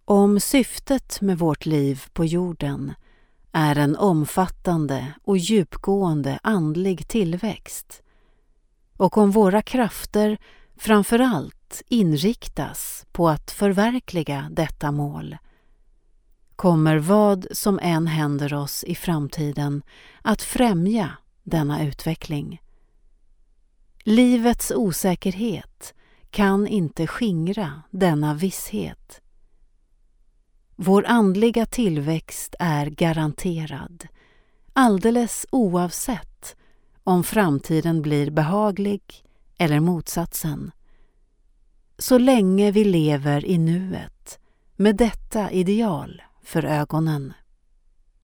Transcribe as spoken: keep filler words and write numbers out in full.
Om syftet med vårt liv på jorden är en omfattande och djupgående andlig tillväxt, och om våra krafter framför allt inriktas på att förverkliga detta mål, kommer vad som än händer oss i framtiden att främja denna utveckling. Livets osäkerhet kan inte skingra denna visshet. Vår andliga tillväxt är garanterad, alldeles oavsett om framtiden blir behaglig eller motsatsen. Så länge vi lever i nuet med detta ideal för ögonen.